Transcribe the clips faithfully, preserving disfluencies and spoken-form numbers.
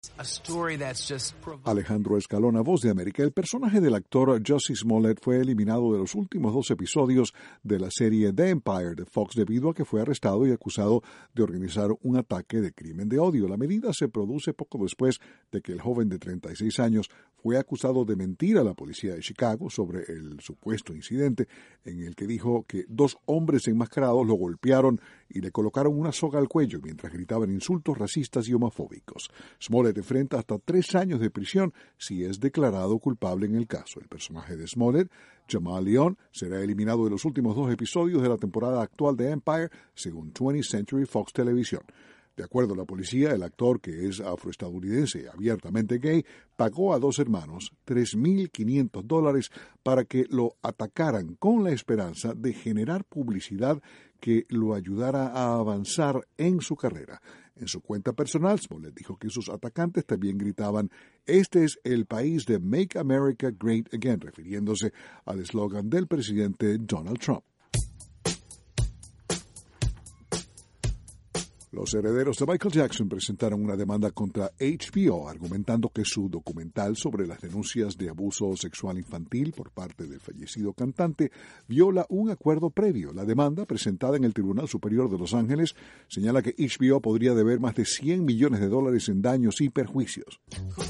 Alejandro Escalona, Voz de América. El personaje del actor Jussie Smollett fue eliminado de los últimos dos episodios de la serie The Empire de Fox debido a que fue arrestado y acusado de organizar un ataque de crimen de odio. La medida se produce poco después de que el joven de treinta y seis años fue acusado de mentir a la policía de Chicago sobre el supuesto incidente en el que dijo que dos hombres enmascarados lo golpearon y le colocaron una soga al cuello mientras gritaban insultos racistas y homofóbicos. Smollett enfrenta hasta tres años de prisión si es declarado culpable en el caso. El personaje de Smollett, Jamal Leon, será eliminado de los últimos dos episodios de la temporada actual de Empire, según twentieth Century Fox Televisión. De acuerdo a la policía, el actor, que es afroestadounidense y abiertamente gay, pagó a dos hermanos tres mil quinientos dólares para que lo atacaran con la esperanza de generar publicidad que lo ayudara a avanzar en su carrera. En su cuenta personal, Smollett dijo que sus atacantes también gritaban «Este es el país de Make America Great Again», refiriéndose al eslogan del presidente Donald Trump. Los herederos de Michael Jackson presentaron una demanda contra H B O, argumentando que su documental sobre las denuncias de abuso sexual infantil por parte del fallecido cantante viola un acuerdo previo. La demanda, presentada en el Tribunal Superior de Los Ángeles, señala que H B O podría deber más de cien millones de dólares en daños y perjuicios.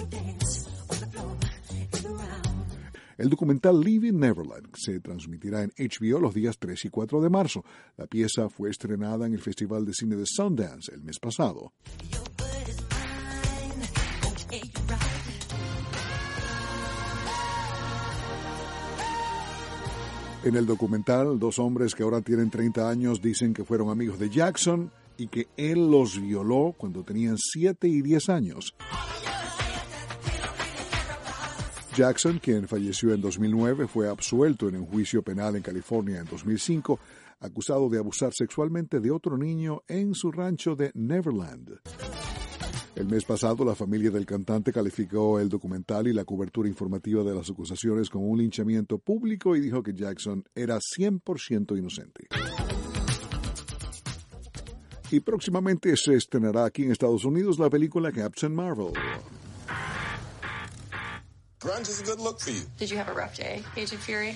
El documental Leaving Neverland se transmitirá en H B O los días tres y cuatro de marzo. La pieza fue estrenada en el Festival de Cine de Sundance el mes pasado. En el documental, dos hombres que ahora tienen treinta años dicen que fueron amigos de Jackson y que él los violó cuando tenían siete y diez años. Jackson, quien falleció en dos mil nueve, fue absuelto en un juicio penal en California en dos mil cinco, acusado de abusar sexualmente de otro niño en su rancho de Neverland. El mes pasado, la familia del cantante calificó el documental y la cobertura informativa de las acusaciones como un linchamiento público y dijo que Jackson era cien por ciento inocente. Y próximamente se estrenará aquí en Estados Unidos la película Captain Marvel. Grunge is a good look for you. Did you have a rough day, Agent Fury?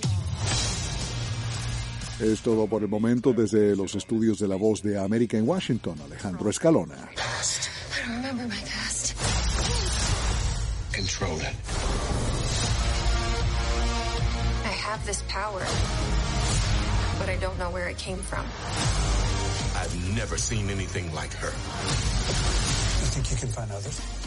Es todo por el momento desde los estudios de La Voz de América en Washington. Alejandro Escalona. Past. I don't remember my past. Control it. I have this power, but I don't know where it came from. I've never seen anything like her. You think you can find others?